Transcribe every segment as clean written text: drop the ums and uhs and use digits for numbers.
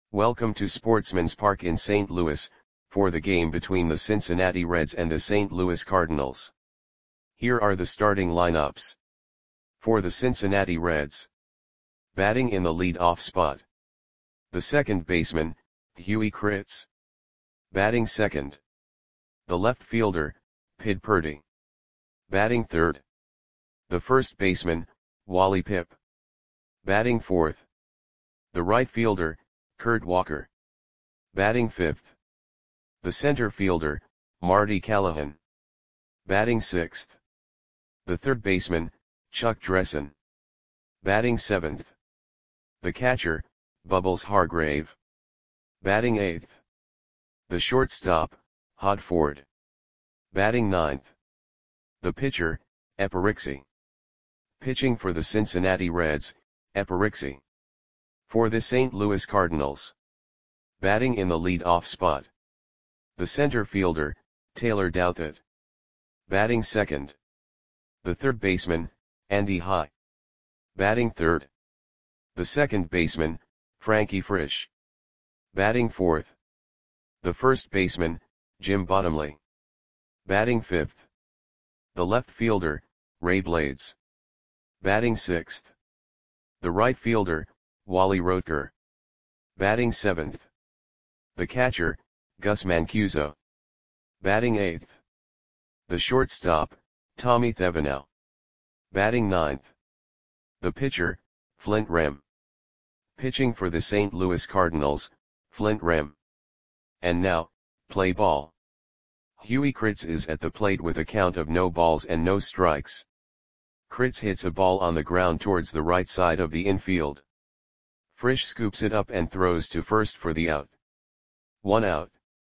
Welcome to Sportsman's Park in St. Louis, for the game between the Cincinnati Reds and the St. Louis Cardinals. Here are the starting lineups. For the Cincinnati Reds. Batting in the lead-off spot. The second baseman, Huey Kritz. Batting second. The left fielder, Pid Purdy. Batting third. The first baseman, Wally Pipp. Batting fourth. The right fielder, Kurt Walker. Batting fifth. The center fielder, Marty Callahan. Batting sixth. The third baseman, Chuck Dressen. Batting seventh. The catcher, Bubbles Hargrave. Batting eighth. The shortstop, Hod Ford. Batting ninth. The pitcher, Eperixy. Pitching for the Cincinnati Reds, Eperixy. For the St. Louis Cardinals. Batting in the lead-off spot. The center fielder, Taylor Douthit. Batting second. The third baseman, Andy High. Batting third. The second baseman, Frankie Frisch. Batting fourth. The first baseman, Jim Bottomley. Batting fifth. The left fielder, Ray Blades. Batting sixth. The right fielder, Wally Rotker. Batting seventh. The catcher, Gus Mancuso. Batting eighth. The shortstop, Tommy Thevenot. Batting ninth. The pitcher, Flint Rem. Pitching for the St. Louis Cardinals, Flint Rem. And now, play ball. Huey Kritz is at the plate with a count of no balls and no strikes. Kritz hits a ball on the ground towards the right side of the infield. Frisch scoops it up and throws to first for the out. 1 out.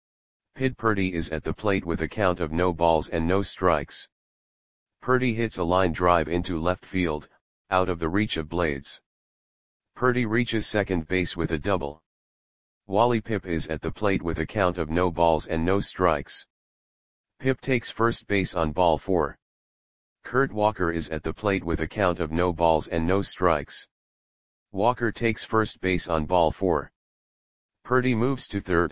Pid Purdy is at the plate with a count of no balls and no strikes. Purdy hits a line drive into left field, out of the reach of Blades. Purdy reaches second base with a double. Wally Pipp is at the plate with a count of no balls and no strikes. Pipp takes first base on ball 4. Kurt Walker is at the plate with a count of no balls and no strikes. Walker takes first base on ball 4. Purdy moves to third.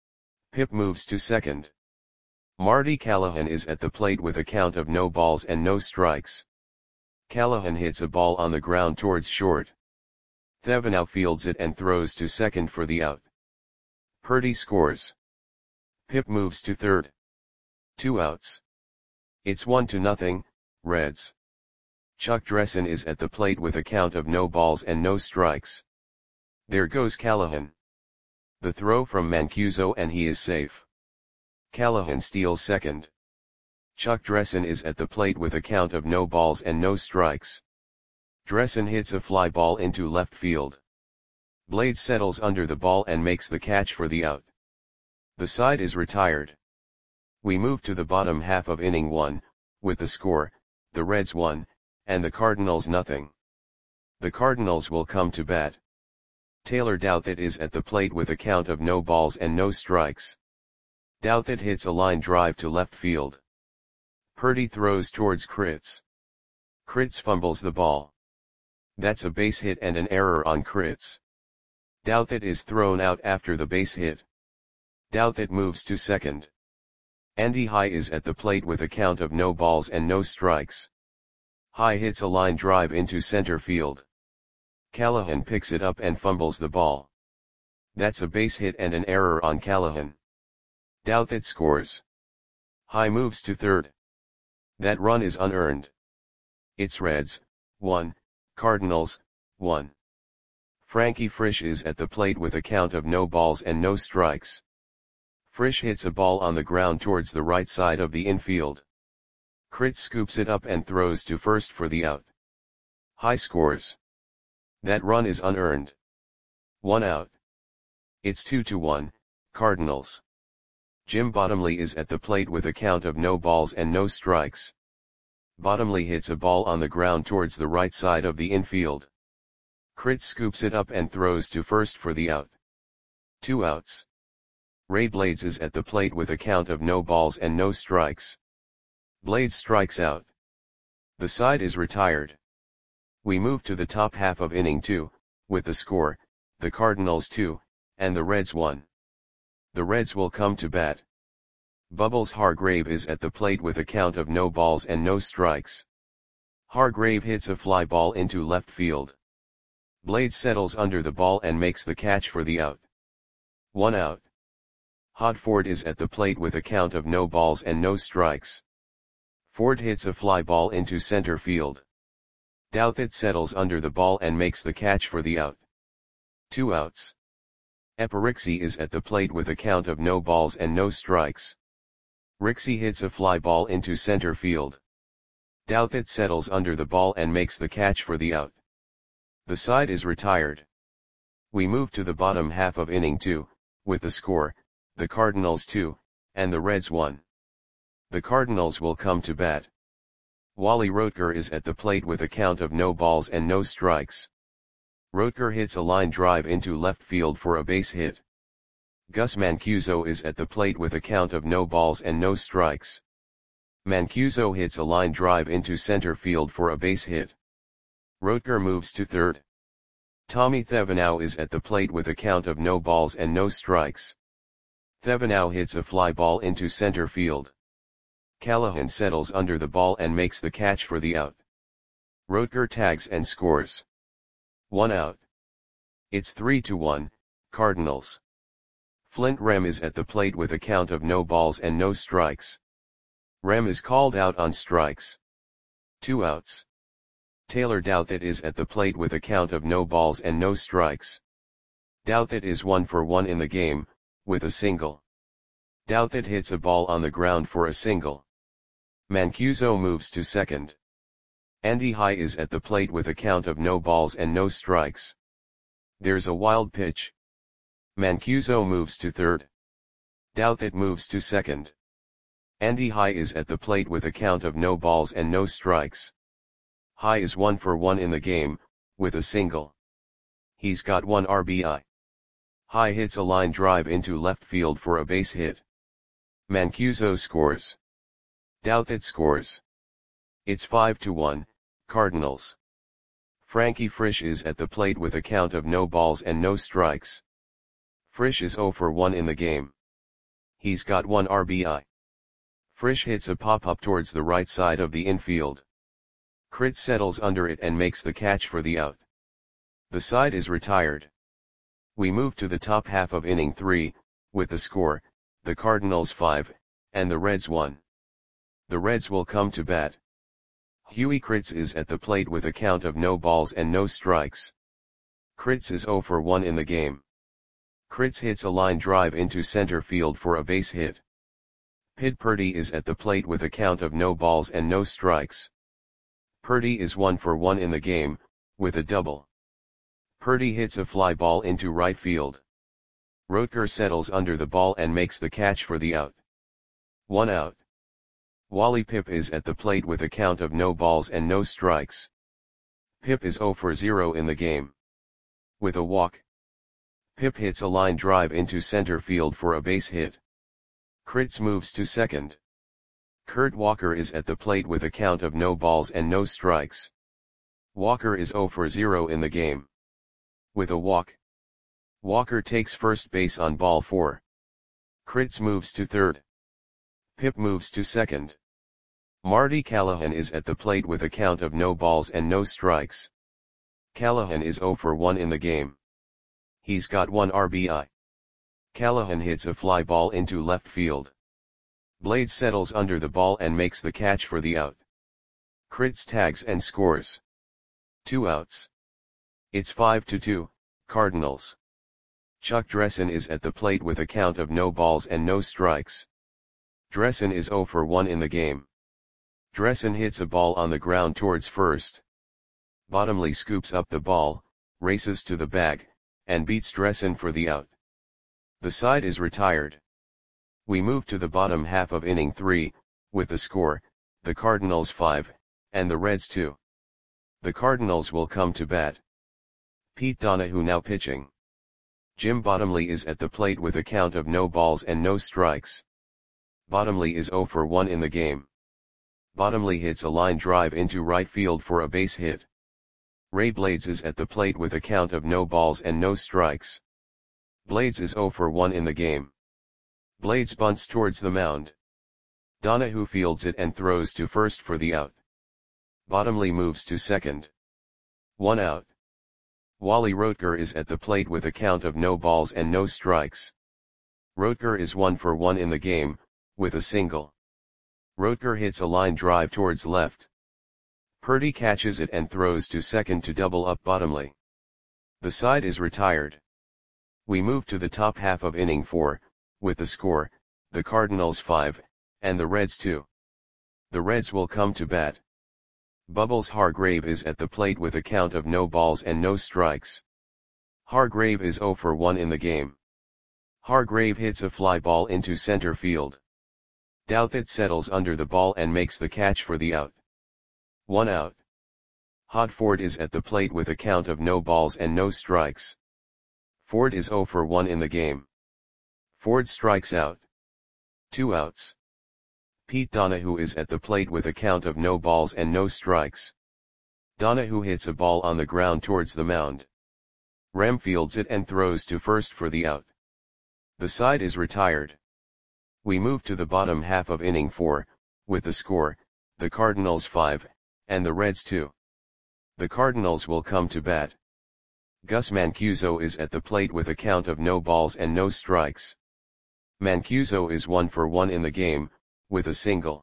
Pipp moves to second. Marty Callahan is at the plate with a count of no balls and no strikes. Callahan hits a ball on the ground towards short. Thevenot fields it and throws to second for the out. Purdy scores. Pipp moves to third. 2 outs. It's 1-0, Reds. Chuck Dressen is at the plate with a count of no balls and no strikes. There goes Callahan. The throw from Mancuso and he is safe. Callahan steals second. Chuck Dressen is at the plate with a count of no balls and no strikes. Dressen hits a fly ball into left field. Blades settles under the ball and makes the catch for the out. The side is retired. We move to the bottom half of inning 1, with the score, the Reds 1, and the Cardinals 0. The Cardinals will come to bat. Taylor Douthit is at the plate with a count of no balls and no strikes. Douthit hits a line drive to left field. Purdy throws towards Kritz. Kritz fumbles the ball. That's a base hit and an error on Kritz. Douthit is thrown out after the base hit. Douthit moves to second. Andy High is at the plate with a count of no balls and no strikes. High hits a line drive into center field. Callahan picks it up and fumbles the ball. That's a base hit and an error on Callahan. Douthit scores. High moves to third. That run is unearned. It's Reds 1, Cardinals 1. Frankie Frisch is at the plate with a count of no balls and no strikes. Frisch hits a ball on the ground towards the right side of the infield. Kritz scoops it up and throws to first for the out. High scores. That run is unearned. 1 out. It's 2-1, Cardinals. Jim Bottomley is at the plate with a count of no balls and no strikes. Bottomley hits a ball on the ground towards the right side of the infield. Kritz scoops it up and throws to first for the out. 2 outs. Ray Blades is at the plate with a count of no balls and no strikes. Blades strikes out. The side is retired. We move to the top half of inning 2, with the score, the Cardinals 2, and the Reds 1. The Reds will come to bat. Bubbles Hargrave is at the plate with a count of no balls and no strikes. Hargrave hits a fly ball into left field. Blades settles under the ball and makes the catch for the out. 1 out. Hodford is at the plate with a count of no balls and no strikes. Ford hits a fly ball into center field. Douthit settles under the ball and makes the catch for the out. 2 outs. Eparixi is at the plate with a count of no balls and no strikes. Rixey hits a fly ball into center field. Douthit settles under the ball and makes the catch for the out. The side is retired. We move to the bottom half of inning 2, with the score, the Cardinals 2, and the Reds 1. The Cardinals will come to bat. Wally Roetger is at the plate with a count of no balls and no strikes. Roetger hits a line drive into left field for a base hit. Gus Mancuso is at the plate with a count of no balls and no strikes. Mancuso hits a line drive into center field for a base hit. Roetger moves to third. Tommy Thevenot is at the plate with a count of no balls and no strikes. Thevenot hits a fly ball into center field. Callahan settles under the ball and makes the catch for the out. Roetger tags and scores. 1 out. It's 3-1, Cardinals. Flint Rem is at the plate with a count of no balls and no strikes. Rem is called out on strikes. 2 outs. Taylor Douthit is at the plate with a count of no balls and no strikes. Douthit is 1 for 1 in the game, with a single. Douthit hits a ball on the ground for a single. Mancuso moves to second. Andy High is at the plate with a count of no balls and no strikes. There's a wild pitch. Mancuso moves to third. Douthit moves to second. Andy High is at the plate with a count of no balls and no strikes. High is 1 for 1 in the game, with a single. He's got 1 RBI. High hits a line drive into left field for a base hit. Mancuso scores. Douthit scores. It's 5-1, Cardinals. Frankie Frisch is at the plate with a count of no balls and no strikes. Frisch is 0 for 1 in the game. He's got 1 RBI. Frisch hits a pop-up towards the right side of the infield. Crit settles under it and makes the catch for the out. The side is retired. We move to the top half of inning 3, with the score, the Cardinals 5, and the Reds 1. The Reds will come to bat. Huey Kritz is at the plate with a count of no balls and no strikes. Kritz is 0 for 1 in the game. Kritz hits a line drive into center field for a base hit. Pid Purdy is at the plate with a count of no balls and no strikes. Purdy is 1 for 1 in the game, with a double. Purdy hits a fly ball into right field. Roetger settles under the ball and makes the catch for the out. 1 out. Wally Pipp is at the plate with a count of no balls and no strikes. Pipp is 0 for 0 in the game. With a walk. Pipp hits a line drive into center field for a base hit. Kritz moves to second. Kurt Walker is at the plate with a count of no balls and no strikes. Walker is 0 for 0 in the game. With a walk. Walker takes first base on ball 4. Kritz moves to third. Pipp moves to second. Marty Callahan is at the plate with a count of no balls and no strikes. Callahan is 0 for 1 in the game. He's got 1 RBI. Callahan hits a fly ball into left field. Blades settles under the ball and makes the catch for the out. Kritz tags and scores. 2 outs. It's 5-2, Cardinals. Chuck Dressen is at the plate with a count of no balls and no strikes. Dressen is 0 for 1 in the game. Dressen hits a ball on the ground towards first. Bottomley scoops up the ball, races to the bag, and beats Dressen for the out. The side is retired. We move to the bottom half of inning 3, with the score, the Cardinals 5, and the Reds 2. The Cardinals will come to bat. Pete Donahue now pitching. Jim Bottomley is at the plate with a count of no balls and no strikes. Bottomley is 0 for 1 in the game. Bottomley hits a line drive into right field for a base hit. Ray Blades is at the plate with a count of no balls and no strikes. Blades is 0 for 1 in the game. Blades bunts towards the mound. Donahue fields it and throws to first for the out. Bottomley moves to second. 1 out. Wally Roetger is at the plate with a count of no balls and no strikes. Roetger is 1 for 1 in the game, with a single. Roetger hits a line drive towards left. Purdy catches it and throws to second to double up Bottomley. The side is retired. We move to the top half of inning 4, with the score, the Cardinals 5, and the Reds 2. The Reds will come to bat. Bubbles Hargrave is at the plate with a count of no balls and no strikes. Hargrave is 0 for 1 in the game. Hargrave hits a fly ball into center field. Douthit settles under the ball and makes the catch for the out. 1 out. Hodford is at the plate with a count of no balls and no strikes. Ford is 0 for 1 in the game. Ford strikes out. 2 outs. Pete Donahue is at the plate with a count of no balls and no strikes. Donahue hits a ball on the ground towards the mound. Rem fields it and throws to first for the out. The side is retired. We move to the bottom half of inning 4, with the score, the Cardinals 5, and the Reds 2. The Cardinals will come to bat. Gus Mancuso is at the plate with a count of no balls and no strikes. Mancuso is 1 for 1 in the game, with a single.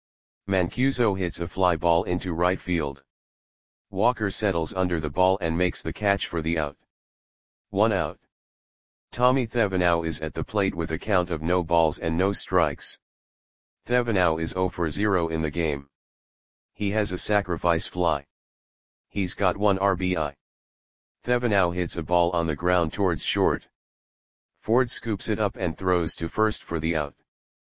Mancuso hits a fly ball into right field. Walker settles under the ball and makes the catch for the out. 1 out. Tommy Thevenot is at the plate with a count of no balls and no strikes. Thevenot is 0 for 0 in the game. He has a sacrifice fly. He's got 1 RBI. Thevenot hits a ball on the ground towards short. Ford scoops it up and throws to first for the out.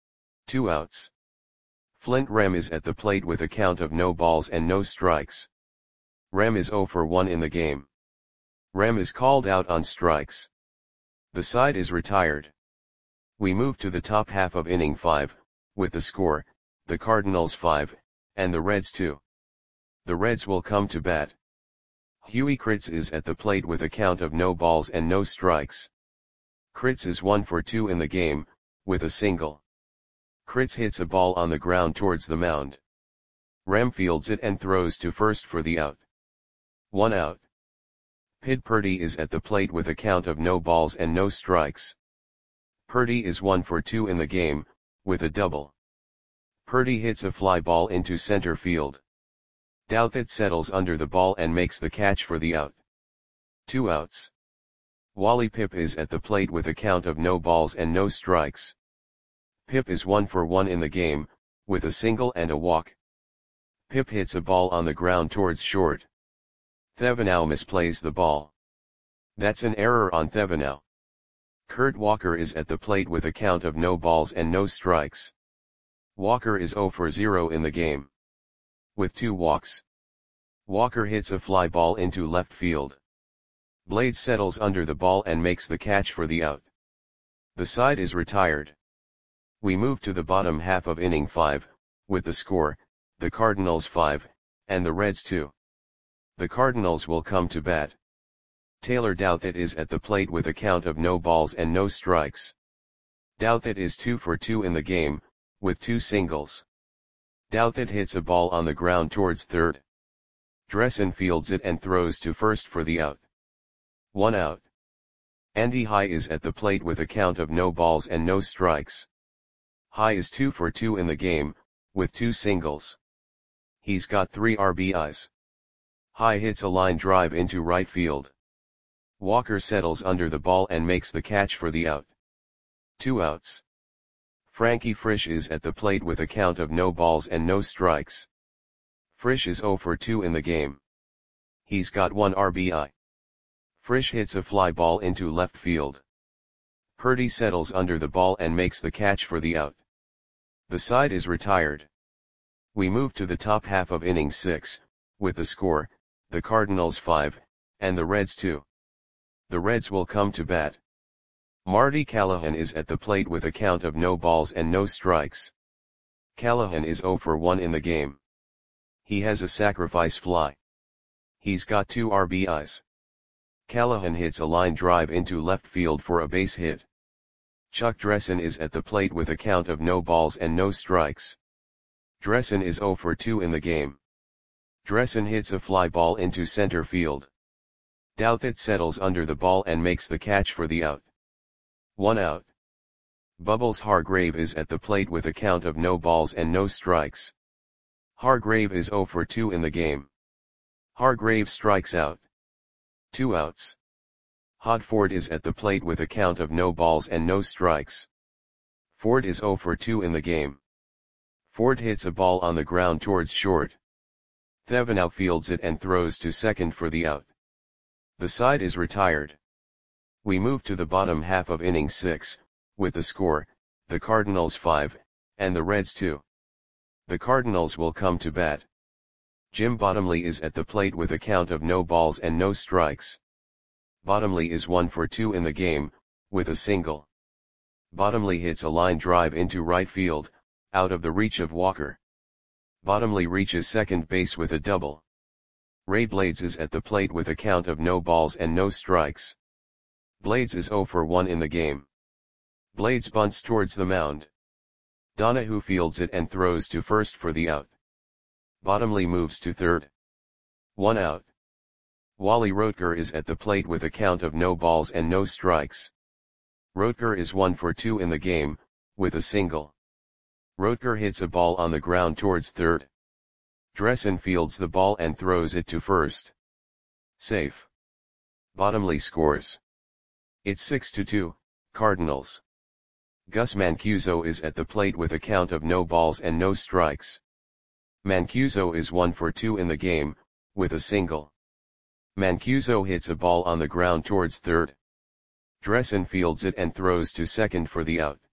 2 outs. Flint Rem is at the plate with a count of no balls and no strikes. Rem is 0 for 1 in the game. Rem is called out on strikes. The side is retired. We move to the top half of inning 5, with the score, the Cardinals 5, and the Reds 2. The Reds will come to bat. Huey Kritz is at the plate with a count of no balls and no strikes. Kritz is 1 for 2 in the game, with a single. Kritz hits a ball on the ground towards the mound. Rem fields it and throws to first for the out. 1 out. Pid Purdy is at the plate with a count of no balls and no strikes. Purdy is 1 for 2 in the game, with a double. Purdy hits a fly ball into center field. Douthit settles under the ball and makes the catch for the out. 2 outs. Wally Pipp is at the plate with a count of no balls and no strikes. Pipp is 1 for 1 in the game, with a single and a walk. Pipp hits a ball on the ground towards short. Thevenot misplays the ball. That's an error on Thevenot. Kurt Walker is at the plate with a count of no balls and no strikes. Walker is 0 for 0 in the game. With 2 walks. Walker hits a fly ball into left field. Blades settles under the ball and makes the catch for the out. The side is retired. We move to the bottom half of inning 5, with the score, the Cardinals 5, and the Reds 2. The Cardinals will come to bat. Taylor Douthit is at the plate with a count of no balls and no strikes. Douthit is 2 for 2 in the game, with 2 singles. Douthit hits a ball on the ground towards third. Dressen fields it and throws to first for the out. 1 out. Andy High is at the plate with a count of no balls and no strikes. High is 2 for 2 in the game, with 2 singles. He's got 3 RBIs. High hits a line drive into right field. Walker settles under the ball and makes the catch for the out. 2 outs. Frankie Frisch is at the plate with a count of no balls and no strikes. Frisch is 0 for 2 in the game. He's got 1 RBI. Frisch hits a fly ball into left field. Purdy settles under the ball and makes the catch for the out. The side is retired. We move to the top half of inning 6, with the score, the Cardinals 5, and the Reds 2. The Reds will come to bat. Marty Callahan is at the plate with a count of no balls and no strikes. Callahan is 0 for 1 in the game. He has a sacrifice fly. He's got 2 RBIs. Callahan hits a line drive into left field for a base hit. Chuck Dressen is at the plate with a count of no balls and no strikes. Dressen is 0 for 2 in the game. Dressen hits a fly ball into center field. Douthit settles under the ball and makes the catch for the out. 1 out. Bubbles Hargrave is at the plate with a count of no balls and no strikes. Hargrave is 0 for 2 in the game. Hargrave strikes out. 2 outs. Hod Ford is at the plate with a count of no balls and no strikes. Ford is 0 for 2 in the game. Ford hits a ball on the ground towards short. Thevenot fields it and throws to second for the out. The side is retired. We move to the bottom half of inning 6, with the score, the Cardinals 5, and the Reds 2. The Cardinals will come to bat. Jim Bottomley is at the plate with a count of no balls and no strikes. Bottomley is 1 for 2 in the game, with a single. Bottomley hits a line drive into right field, out of the reach of Walker. Bottomley reaches second base with a double. Ray Blades is at the plate with a count of no balls and no strikes. Blades is 0 for 1 in the game. Blades bunts towards the mound. Donahue fields it and throws to first for the out. Bottomley moves to third. 1 out. Wally Roetger is at the plate with a count of no balls and no strikes. Roetger is 1 for 2 in the game, with a single. Roetger hits a ball on the ground towards third. Dressen fields the ball and throws it to first. Safe. Bottomley scores. It's 6-2, Cardinals. Gus Mancuso is at the plate with a count of no balls and no strikes. Mancuso is 1 for 2 in the game, with a single. Mancuso hits a ball on the ground towards third. Dressen fields it and throws to second for the out.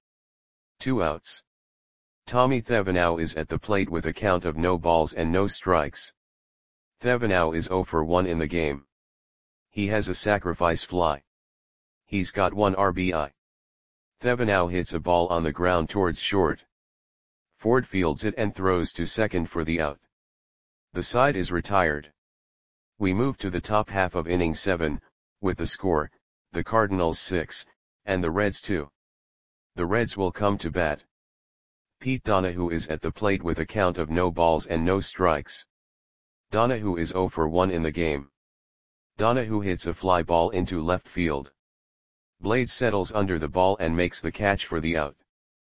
2 outs. Tommy Thevenot is at the plate with a count of no balls and no strikes. Thevenot is 0 for 1 in the game. He has a sacrifice fly. He's got 1 RBI. Thevenot hits a ball on the ground towards short. Ford fields it and throws to second for the out. The side is retired. We move to the top half of inning 7, with the score, the Cardinals 6, and the Reds 2. The Reds will come to bat. Pete Donahue is at the plate with a count of no balls and no strikes. Donahue is 0 for 1 in the game. Donahue hits a fly ball into left field. Blades settles under the ball and makes the catch for the out.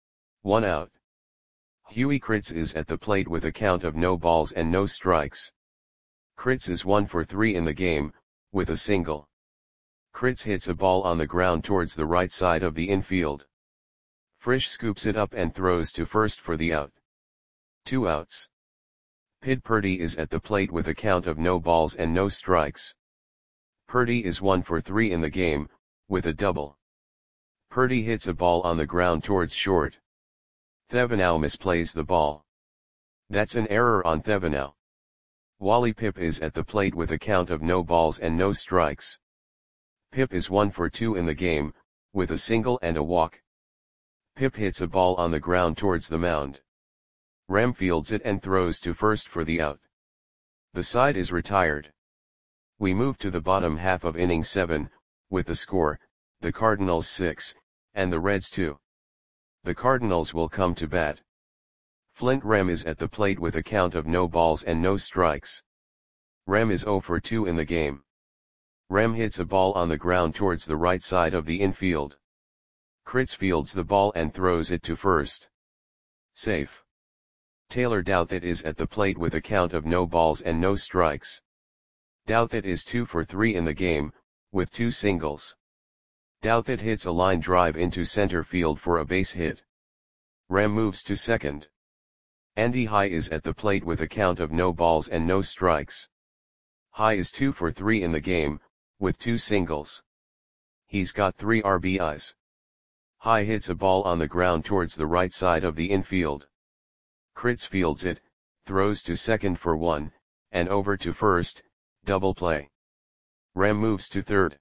1 out. Huey Kritz is at the plate with a count of no balls and no strikes. Kritz is 1 for 3 in the game, with a single. Kritz hits a ball on the ground towards the right side of the infield. Frisch scoops it up and throws to first for the out. 2 outs. Pid Purdy is at the plate with a count of no balls and no strikes. Purdy is 1 for 3 in the game, with a double. Purdy hits a ball on the ground towards short. Thevenot misplays the ball. That's an error on Thevenot. Wally Pipp is at the plate with a count of no balls and no strikes. Pipp is 1 for 2 in the game, with a single and a walk. Pipp hits a ball on the ground towards the mound. Rem fields it and throws to first for the out. The side is retired. We move to the bottom half of inning 7, with the score, the Cardinals 6, and the Reds 2. The Cardinals will come to bat. Flint Rem is at the plate with a count of no balls and no strikes. Rem is 0 for 2 in the game. Rem hits a ball on the ground towards the right side of the infield. Kritz fields the ball and throws it to first. Safe. Taylor Douthit is at the plate with a count of no balls and no strikes. Douthit is 2 for 3 in the game, with 2 singles. Douthit hits a line drive into center field for a base hit. Rem moves to second. Andy High is at the plate with a count of no balls and no strikes. High is 2 for 3 in the game, with 2 singles. He's got 3 RBIs. High hits a ball on the ground towards the right side of the infield. Kritz fields it, throws to second for 1, and over to first, double play. Rem moves to third.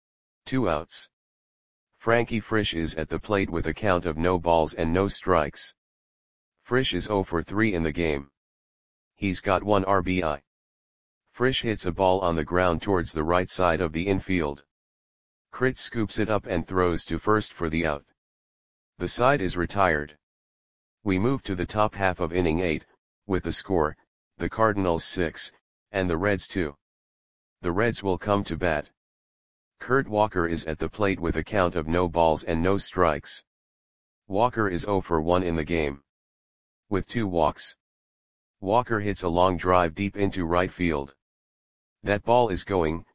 2 outs. Frankie Frisch is at the plate with a count of no balls and no strikes. Frisch is 0 for 3 in the game. He's got 1 RBI. Frisch hits a ball on the ground towards the right side of the infield. Kritz scoops it up and throws to first for the out. The side is retired. We move to the top half of inning 8, with the score, the Cardinals 6, and the Reds 2. The Reds will come to bat. Kurt Walker is at the plate with a count of no balls and no strikes. Walker is 0 for 1 in the game, with 2 walks. Walker hits a long drive deep into right field. That ball is gone.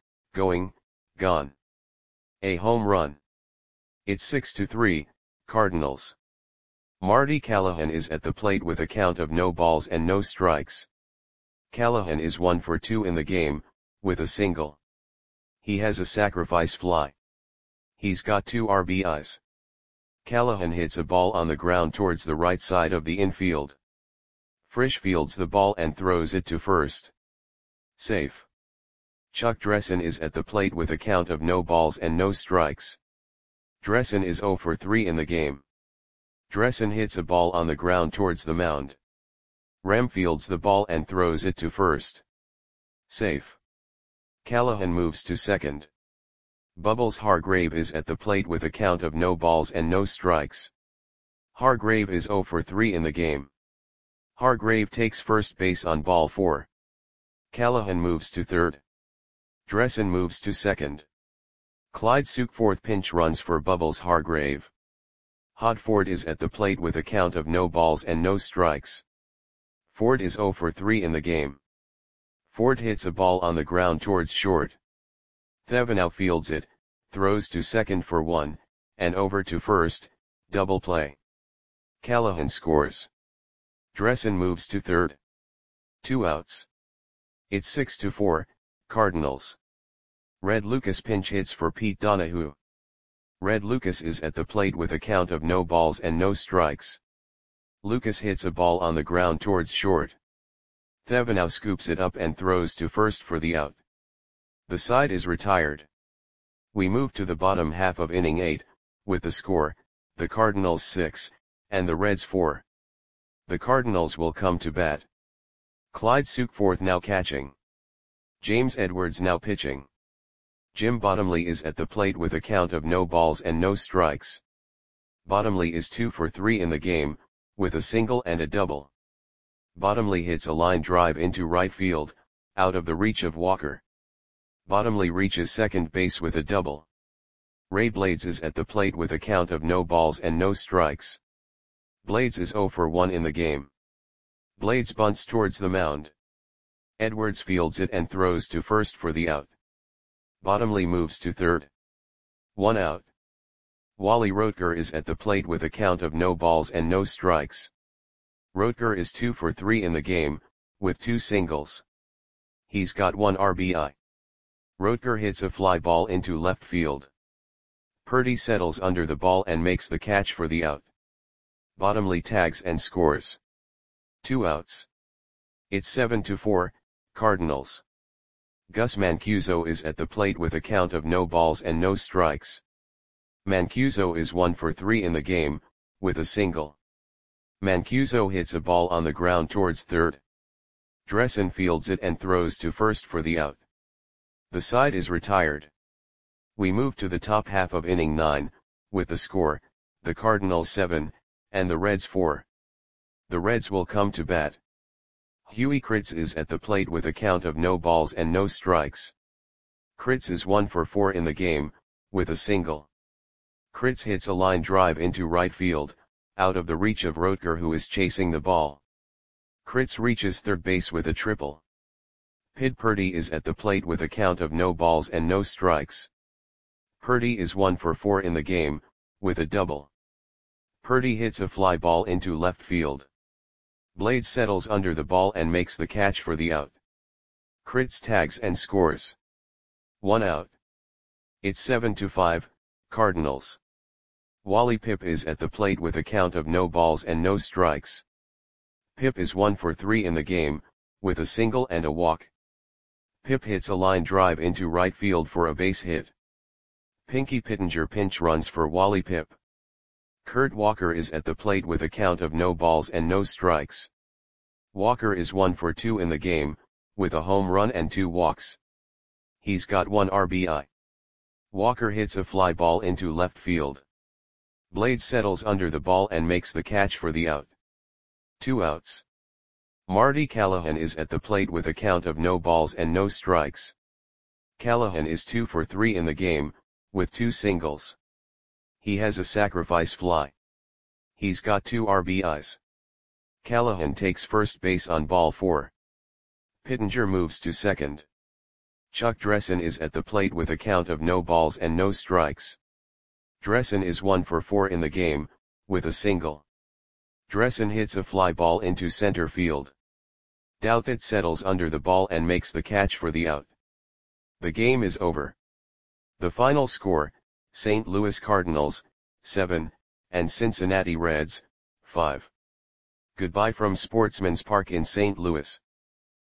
A home run. It's 6-3, Cardinals. Marty Callahan is at the plate with a count of no balls and no strikes. Callahan is 1 for 2 in the game, with a single. He has a sacrifice fly. He's got 2 RBIs. Callahan hits a ball on the ground towards the right side of the infield. Frisch fields the ball and throws it to first. Safe. Chuck Dressen is at the plate with a count of no balls and no strikes. Dressen is 0 for 3 in the game. Dressen hits a ball on the ground towards the mound. Rem fields the ball and throws it to first. Safe. Callahan moves to second. Bubbles Hargrave is at the plate with a count of no balls and no strikes. Hargrave is 0 for 3 in the game. Hargrave takes first base on ball 4. Callahan moves to third. Dressen moves to second. Clyde Sukeforth pinch runs for Bubbles Hargrave. Hodford is at the plate with a count of no balls and no strikes. Ford is 0 for 3 in the game. Ford hits a ball on the ground towards short. Thevenot fields it, throws to second for 1, and over to first, double play. Callahan scores. Dressen moves to third. 2 outs. It's 6-4, Cardinals. Red Lucas pinch hits for Pete Donahue. Red Lucas is at the plate with a count of no balls and no strikes. Lucas hits a ball on the ground towards short. Thevenot scoops it up and throws to first for the out. The side is retired. We move to the bottom half of inning 8, with the score, the Cardinals 6, and the Reds 4. The Cardinals will come to bat. Clyde Sukeforth now catching. James Edwards now pitching. Jim Bottomley is at the plate with a count of no balls and no strikes. Bottomley is 2 for 3 in the game, with a single and a double. Bottomley hits a line drive into right field, out of the reach of Walker. Bottomley reaches second base with a double. Ray Blades is at the plate with a count of no balls and no strikes. Blades is 0 for 1 in the game. Blades bunts towards the mound. Edwards fields it and throws to first for the out. Bottomley moves to third. 1 out. Wally Roetger is at the plate with a count of no balls and no strikes. Roetger is 2 for 3 in the game, with 2 singles. He's got 1 RBI. Roetger hits a fly ball into left field. Purdy settles under the ball and makes the catch for the out. Bottomley tags and scores. 2 outs. It's 7-4, Cardinals. Gus Mancuso is at the plate with a count of no balls and no strikes. Mancuso is 1 for 3 in the game, with a single. Mancuso hits a ball on the ground towards third. Dressen fields it and throws to first for the out. The side is retired. We move to the top half of inning 9, with the score, the Cardinals 7, and the Reds 4. The Reds will come to bat. Huey Kritz is at the plate with a count of no balls and no strikes. Kritz is 1 for 4 in the game, with a single. Kritz hits a line drive into right field, out of the reach of Roetger who is chasing the ball. Kritz reaches third base with a triple. Pid Purdy is at the plate with a count of no balls and no strikes. Purdy is 1 for 4 in the game, with a double. Purdy hits a fly ball into left field. Blades settles under the ball and makes the catch for the out. Kritz tags and scores. 1 out. It's 7-5, Cardinals. Wally Pipp is at the plate with a count of no balls and no strikes. Pipp is 1 for 3 in the game, with a single and a walk. Pipp hits a line drive into right field for a base hit. Pinky Pittenger pinch runs for Wally Pipp. Kurt Walker is at the plate with a count of no balls and no strikes. Walker is 1 for 2 in the game, with a home run and 2 walks. He's got 1 RBI. Walker hits a fly ball into left field. Blade settles under the ball and makes the catch for the out. 2 outs. Marty Callahan is at the plate with a count of no balls and no strikes. Callahan is 2 for 3 in the game, with 2 singles. He has a sacrifice fly. He's got 2 RBIs. Callahan takes first base on ball 4. Pittenger moves to second. Chuck Dressen is at the plate with a count of no balls and no strikes. Dressen is 1 for 4 in the game, with a single. Dressen hits a fly ball into center field. Douthit settles under the ball and makes the catch for the out. The game is over. The final score, St. Louis Cardinals, 7, and Cincinnati Reds, 5. Goodbye from Sportsman's Park in St. Louis.